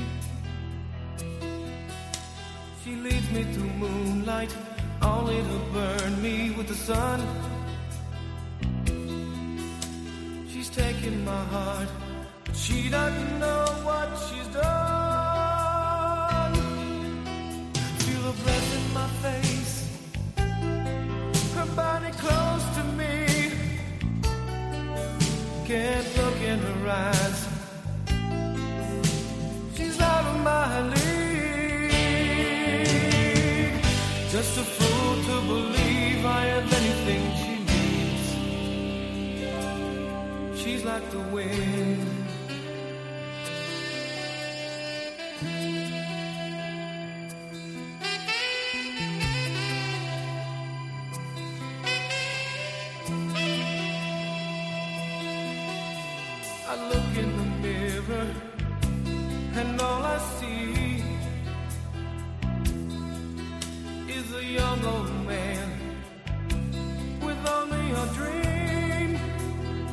She leads me through moonlight, only to burn me with the sun. She's taking my heart, but she doesn't know what she's done. Feel her breath in my face, her body close to me. Can't look in her eyes. She's out of my league. Just a fool to believe I have anything she needs. She's like the wind. I look in the mirror and all I see is a young old man with only a dream.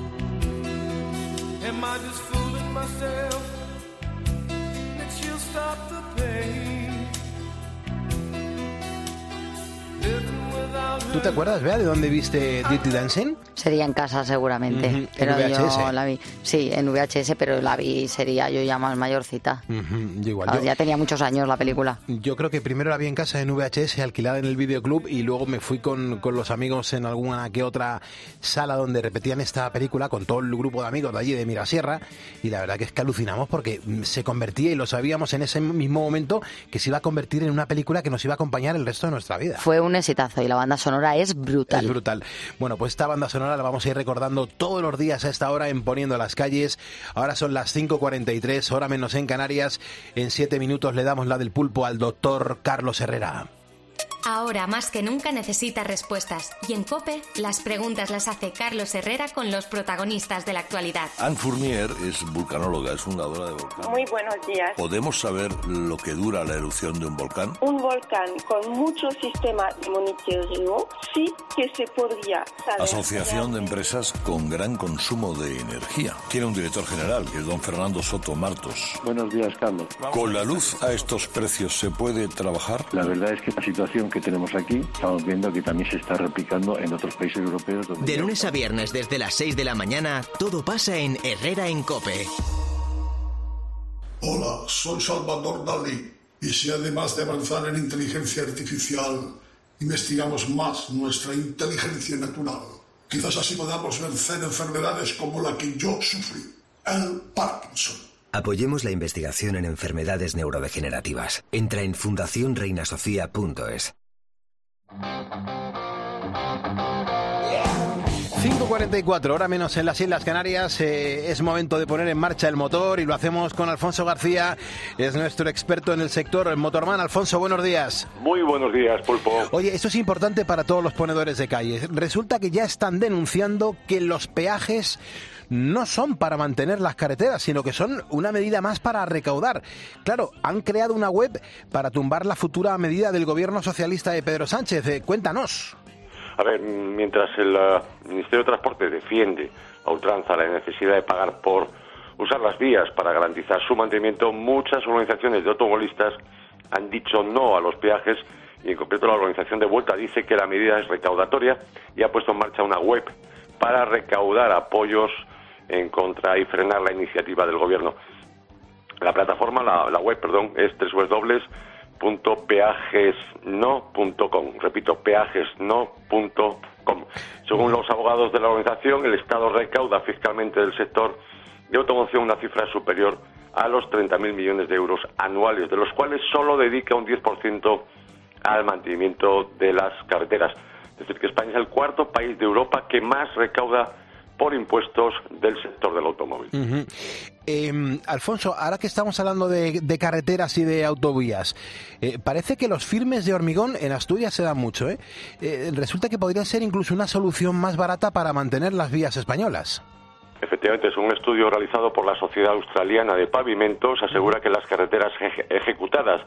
Am I just fooling myself that she'll stop ¿Tú te acuerdas, Bea, de dónde viste Dirty Dancing? Sería en casa seguramente, Uh-huh. pero ¿En V H S? yo la vi. Sí, en V H S, pero la vi, sería yo ya más mayorcita. Uh-huh. Yo igual. Claro, Yo, ya tenía muchos años la película. yo creo que primero la vi en casa en V H S, alquilada en el videoclub, y luego me fui con, con los amigos en alguna que otra sala donde repetían esta película con todo el grupo de amigos de allí de Mirasierra, y la verdad que es que alucinamos porque se convertía, y lo sabíamos en ese mismo momento, que se iba a convertir en una película que nos iba a acompañar el resto de nuestra vida. Fue un exitazo y la banda sonora es brutal. Es brutal. Bueno, pues esta banda sonora la vamos a ir recordando todos los días a esta hora en Poniendo las Calles. Ahora son las cinco cuarenta y tres, hora menos en Canarias. En siete minutos le damos la del pulpo al doctor Carlos Herrera. Ahora más que nunca necesita respuestas y en COPE las preguntas las hace Carlos Herrera con los protagonistas de la actualidad. Anne Fournier es vulcanóloga, es fundadora de Volcán. Muy buenos días. ¿Podemos saber lo que dura la erupción de un volcán? Un volcán con muchos sistemas de monitoreo sí que se podría saber. Asociación de empresas con gran consumo de energía. Tiene un director general, que es don Fernando Soto Martos. Buenos días, Carlos. ¿Con la luz a estos precios se puede trabajar? La verdad es que la situación que tenemos aquí, estamos viendo que también se está replicando en otros países europeos. Donde de lunes a viernes desde las seis de la mañana, todo pasa en Herrera en COPE. Hola, soy Salvador Dalí. Y si además de avanzar en inteligencia artificial, investigamos más nuestra inteligencia natural, quizás así podamos vencer enfermedades como la que yo sufrí, el Parkinson. Apoyemos la investigación en enfermedades neurodegenerativas. Entra en fundación reina sofía punto es. cinco cuarenta y cuatro, hora menos en las Islas Canarias. Eh, es momento de poner en marcha el motor y lo hacemos con Alfonso García. Es nuestro experto en el sector Motorman. Alfonso, buenos días. Muy buenos días, Pulpo. Oye, esto es importante para todos los ponedores de calle. Resulta que ya están denunciando que los peajes no son para mantener las carreteras, sino que son una medida más para recaudar. Claro, han creado una web para tumbar la futura medida del gobierno socialista de Pedro Sánchez. Eh, cuéntanos. A ver, mientras el uh, Ministerio de Transporte defiende a ultranza la necesidad de pagar por usar las vías para garantizar su mantenimiento, muchas organizaciones de automovilistas han dicho no a los peajes, y en concreto la organización de Vuelta dice que la medida es recaudatoria y ha puesto en marcha una web para recaudar apoyos en contra y frenar la iniciativa del gobierno. La plataforma, la, la web, perdón, es doble u doble u doble u punto peajes no punto com. Repito, peajes no punto com. Según los abogados de la organización, el Estado recauda fiscalmente del sector de automoción una cifra superior a los treinta mil millones de euros anuales, de los cuales solo dedica un diez por ciento al mantenimiento de las carreteras. Es decir, que España es el cuarto país de Europa que más recauda por impuestos del sector del automóvil. Uh-huh. Eh, Alfonso, ahora que estamos hablando de, de carreteras y de autovías, eh, parece que los firmes de hormigón en Asturias se dan mucho, ¿eh? Eh, resulta que podría ser incluso una solución más barata para mantener las vías españolas. Efectivamente, es un estudio realizado por la Sociedad Australiana de Pavimentos, asegura que las carreteras eje- ejecutadas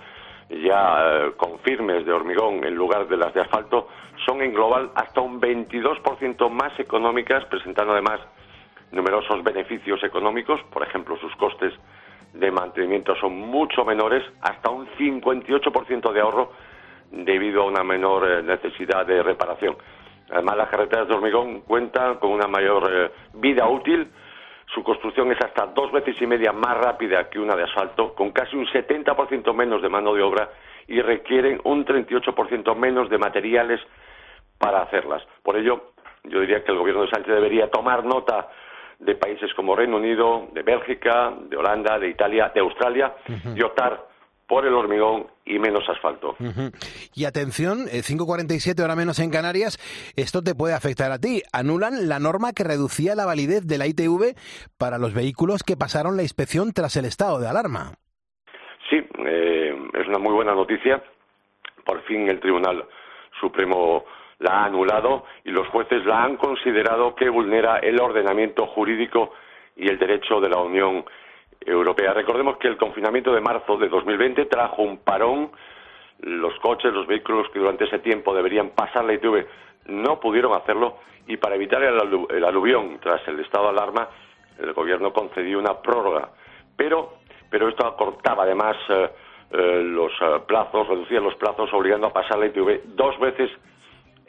ya eh, con firmes de hormigón en lugar de las de asfalto son en global hasta un veintidós por ciento más económicas, presentando además numerosos beneficios económicos. Por ejemplo, sus costes de mantenimiento son mucho menores, hasta un cincuenta y ocho por ciento de ahorro debido a una menor eh, necesidad de reparación. Además, las carreteras de hormigón cuentan con una mayor eh, vida útil. Su construcción es hasta dos veces y media más rápida que una de asfalto, con casi un setenta por ciento menos de mano de obra, y requieren un treinta y ocho por ciento menos de materiales para hacerlas. Por ello, yo diría que el gobierno de Sánchez debería tomar nota de países como Reino Unido, de Bélgica, de Holanda, de Italia, de Australia, uh-huh. y optar por el hormigón y menos asfalto. Uh-huh. Y atención, cinco cuarenta y siete, hora menos en Canarias, esto te puede afectar a ti. Anulan la norma que reducía la validez de la I T V para los vehículos que pasaron la inspección tras el estado de alarma. Sí, eh, es una muy buena noticia. Por fin el Tribunal Supremo la ha anulado y los jueces la han considerado que vulnera el ordenamiento jurídico y el derecho de la Unión Europea. Recordemos que el confinamiento de marzo de dos mil veinte trajo un parón. Los coches, los vehículos que durante ese tiempo deberían pasar la I T V no pudieron hacerlo, y para evitar el, alu- el aluvión tras el estado de alarma, el gobierno concedió una prórroga. Pero, pero esto acortaba además eh, eh, los eh, plazos, reducía los plazos, obligando a pasar la I T V dos veces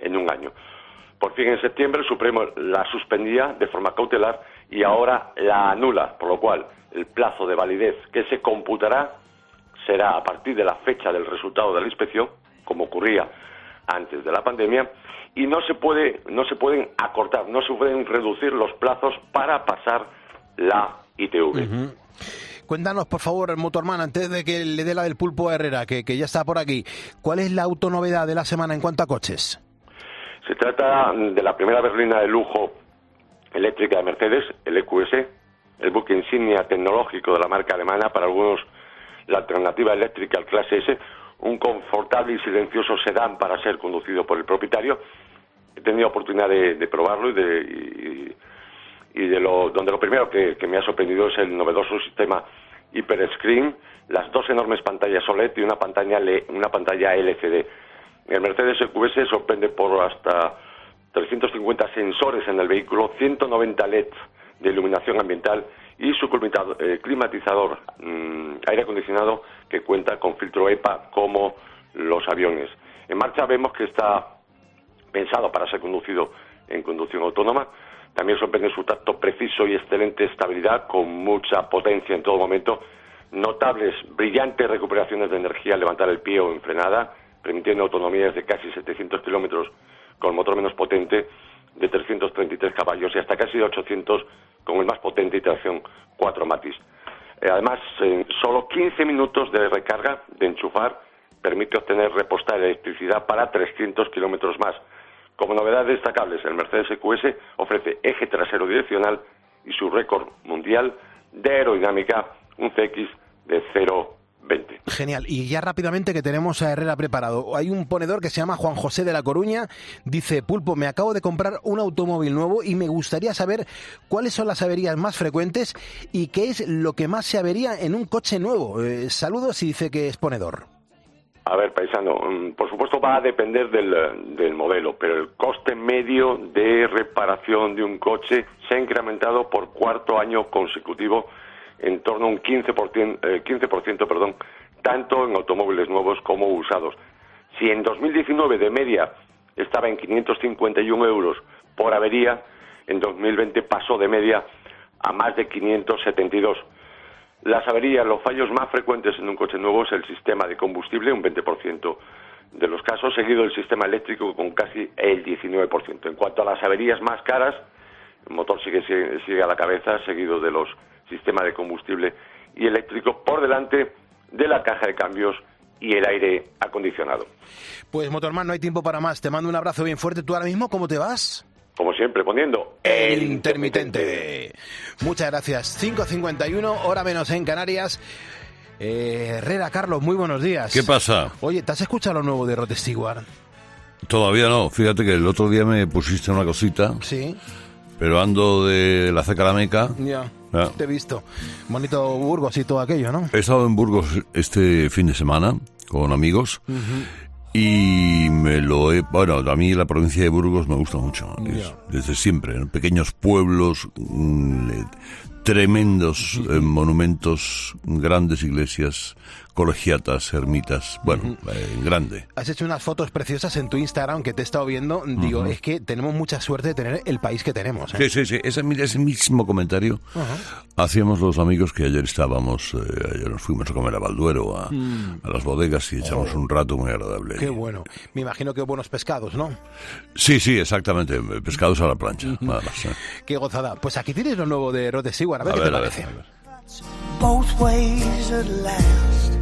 en un año. Por fin, en septiembre, el Supremo la suspendía de forma cautelar y ahora la anula, por lo cual el plazo de validez que se computará será a partir de la fecha del resultado de la inspección, como ocurría antes de la pandemia, y no se puede, no se pueden acortar, no se pueden reducir los plazos para pasar la I T V. Uh-huh. Cuéntanos, por favor, Motorman, antes de que le dé la del pulpo a Herrera, que, que ya está por aquí, ¿cuál es la autonovedad de la semana en cuanto a coches? Se trata de la primera berlina de lujo eléctrica de Mercedes, el E Q S, el buque insignia tecnológico de la marca alemana, para algunos la alternativa eléctrica al clase S, un confortable y silencioso sedán para ser conducido por el propietario. He tenido oportunidad de, de probarlo y de, y, y de lo, donde lo primero que, que me ha sorprendido es el novedoso sistema HyperScreen, las dos enormes pantallas O L E D y una pantalla, una pantalla L C D. El Mercedes E Q S sorprende por hasta trescientos cincuenta sensores en el vehículo, ciento noventa L E Ds de iluminación ambiental y su climatizador, mmm, aire acondicionado, que cuenta con filtro E P A como los aviones. En marcha vemos que está pensado para ser conducido en conducción autónoma. También sorprende su tacto preciso y excelente estabilidad, con mucha potencia en todo momento, notables, brillantes recuperaciones de energía al levantar el pie o en frenada, permitiendo autonomías de casi setecientos kilómetros con motor menos potente de trescientos treinta y tres caballos y hasta casi ochocientos con el más potente y tracción cuatro Matis. Eh, además, en solo quince minutos de recarga, de enchufar, permite obtener repostar electricidad para trescientos kilómetros más. Como novedades destacables, el Mercedes E Q S ofrece eje trasero direccional y su récord mundial de aerodinámica, un C X de cero veinte. Genial. Y ya rápidamente, que tenemos a Herrera preparado. Hay un ponedor que se llama Juan José de La Coruña. Dice: Pulpo, me acabo de comprar un automóvil nuevo y me gustaría saber cuáles son las averías más frecuentes y qué es lo que más se avería en un coche nuevo. Eh, saludos, y dice que es ponedor. A ver, paisano, por supuesto va a depender del, del modelo, pero el coste medio de reparación de un coche se ha incrementado por cuarto año consecutivo en torno a un quince por ciento, eh, quince por ciento, perdón, tanto en automóviles nuevos como usados. Si en dos mil diecinueve de media estaba en quinientos cincuenta y uno euros por avería, en dos mil veinte pasó de media a más de quinientos setenta y dos. Las averías, los fallos más frecuentes en un coche nuevo es el sistema de combustible, un veinte por ciento de los casos, seguido del sistema eléctrico con casi el diecinueve por ciento. En cuanto a las averías más caras, el motor sigue, sigue, sigue a la cabeza, seguido de los sistemas de combustible y eléctrico, por delante de la caja de cambios y el aire acondicionado. Pues, Motorman, no hay tiempo para más. Te mando un abrazo bien fuerte. ¿Tú ahora mismo cómo te vas? Como siempre, poniendo el intermitente. Muchas gracias. cinco cincuenta y uno, hora menos en Canarias. Eh, Herrera, Carlos, muy buenos días. ¿Qué pasa? Oye, ¿te has escuchado lo nuevo de Rod Stewart? Todavía no. Fíjate que el otro día me pusiste una cosita. Sí. Pero ando de la ceca a la meca. Ya, ya, te he visto. Bonito Burgos y todo aquello, ¿no? He estado en Burgos este fin de semana con amigos. Uh-huh. Y me lo he... Bueno, a mí la provincia de Burgos me gusta mucho. Es, desde siempre, ¿no? Pequeños pueblos, mmm, tremendos eh, monumentos, grandes iglesias, colegiatas, ermitas, bueno, uh-huh. eh, grande. Has hecho unas fotos preciosas en tu Instagram que te he estado viendo. Digo, uh-huh. es que tenemos mucha suerte de tener el país que tenemos, ¿eh? Sí, sí, sí, ese, ese mismo comentario uh-huh. hacíamos los amigos que ayer estábamos, eh, ayer nos fuimos a comer a Balduero, a, mm. a las bodegas, y echamos oh. un rato muy agradable. Qué bueno. Me imagino que buenos pescados, ¿no? Sí, sí, exactamente, pescados a la plancha, uh-huh. nada más. ¿eh? Qué gozada. Pues aquí tienes lo nuevo de Rod Stewart, a ver a qué ver, te parece. A ver, a ver. Both ways at last.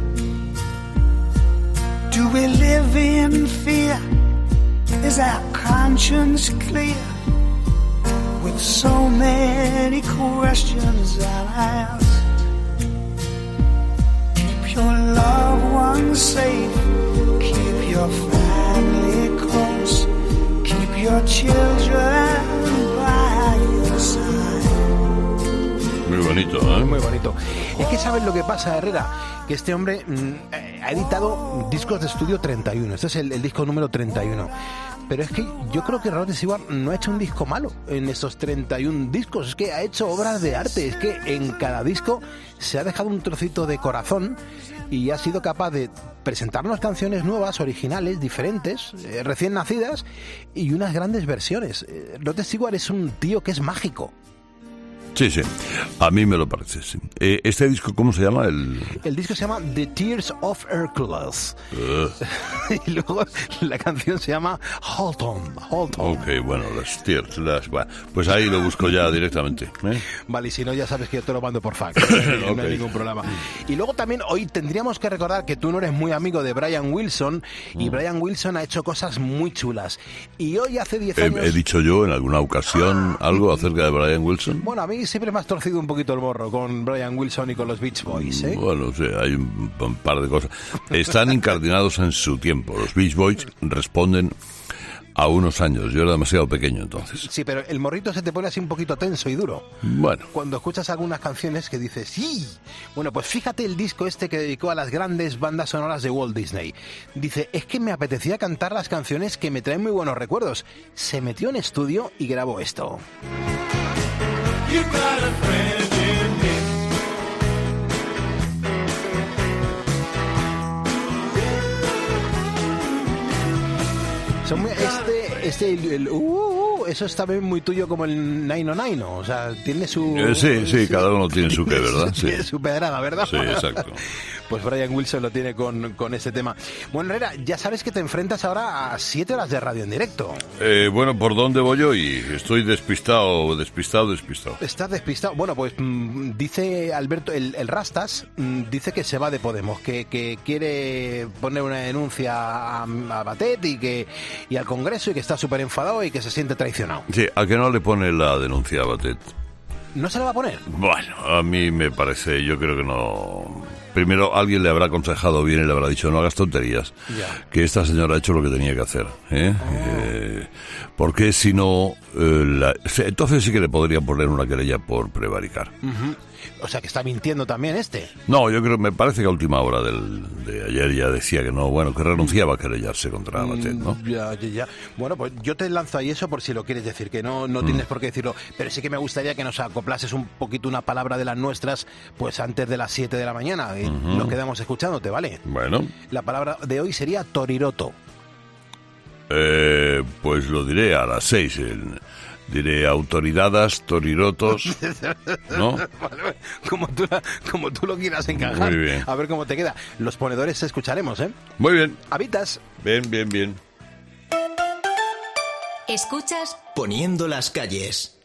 Do we live in fear? Is our conscience clear? With so many questions unasked. Keep your loved ones safe. Keep your family close. Keep your children by your side. Muy bonito, ¿eh? Muy bonito. Es que ¿sabes lo que pasa, Herrera? Que este hombre mmm, ha editado discos de estudio treinta y uno. Este es el, el disco número treinta y uno. Pero es que yo creo que Rod Stewart no ha hecho un disco malo en estos treinta y un discos. Es que ha hecho obras de arte. Es que en cada disco se ha dejado un trocito de corazón y ha sido capaz de presentarnos canciones nuevas, originales, diferentes, eh, recién nacidas y unas grandes versiones. Eh, Rod Stewart es un tío que es mágico. Sí, sí, a mí me lo parece, sí. Eh, ¿Este disco cómo se llama? El, el disco se llama The Tears of Hercules. Uh. Y luego la canción se llama Hold On, Hold On. Ok, bueno, las Tears, las, bueno, pues ahí lo busco ya directamente. ¿eh? Vale, y si no ya sabes que yo te lo mando por fax, no, okay. No hay ningún problema. Y luego también hoy tendríamos que recordar que tú no eres muy amigo de Brian Wilson, y mm. Brian Wilson ha hecho cosas muy chulas. Y hoy hace diez años... ¿He, he dicho yo en alguna ocasión algo acerca de Brian Wilson? Bueno, a mí siempre me has torcido un poquito el morro con Brian Wilson y con los Beach Boys, ¿eh? Bueno, sí, hay un, un par de cosas. Están incardinados en su tiempo. Los Beach Boys responden a unos años. Yo era demasiado pequeño entonces. Sí, pero el morrito se te pone así un poquito tenso y duro. Bueno. Cuando escuchas algunas canciones que dices, ¡sí! Bueno, pues fíjate el disco este que dedicó a las grandes bandas sonoras de Walt Disney. Dice, es que me apetecía cantar las canciones que me traen muy buenos recuerdos. Se metió en estudio y grabó esto. You got a friend in me. Son muy, este, este, el, el, uh, uh, eso está bien muy tuyo como el Naino Naino, o sea, tiene su... Eh, sí, sí, sí, cada uno tiene su qué, ¿verdad? Sí. Tiene su pedrada, ¿verdad? Sí, exacto. Pues Brian Wilson lo tiene con, con ese tema. Bueno, Herrera, ya sabes que te enfrentas ahora a siete horas de radio en directo. Eh, bueno, ¿por dónde voy hoy? Estoy despistado, despistado, despistado. ¿Estás despistado? Bueno, pues mmm, dice Alberto, el, el Rastas, mmm, dice que se va de Podemos, que, que quiere poner una denuncia a, a Batet y, que, y al Congreso y que está súper enfadado y que se siente traicionado. Sí, ¿a qué no le pone la denuncia a Batet? ¿No se la va a poner? Bueno, a mí me parece, yo creo que no... Primero, alguien le habrá aconsejado bien y le habrá dicho, no hagas tonterías, ya. Que esta señora ha hecho lo que tenía que hacer. ¿eh? Oh. Eh, porque si no, eh, la... entonces sí que le podrían poner una querella por prevaricar. Uh-huh. O sea, que está mintiendo también este. No, yo creo, me parece que a última hora del, de ayer ya decía que no, bueno, que renunciaba a querellarse contra Batet, ¿no? Ya, ya, ya. Bueno, pues yo te lanzo ahí eso por si lo quieres decir, que no, no mm. tienes por qué decirlo, pero sí que me gustaría que nos acoplases un poquito una palabra de las nuestras, pues antes de las siete de la mañana, y uh-huh. nos quedamos escuchándote, ¿vale? Bueno. La palabra de hoy sería toriroto. Eh, pues lo diré a las seis, en... Diré autoridadas, torirotos, ¿no? Vale, como tú, como tú lo quieras encajar. Muy bien. A ver cómo te queda. Los ponedores escucharemos, ¿eh? Muy bien. Habitas. Bien, bien, bien. ¿Escuchas? Poniendo las calles.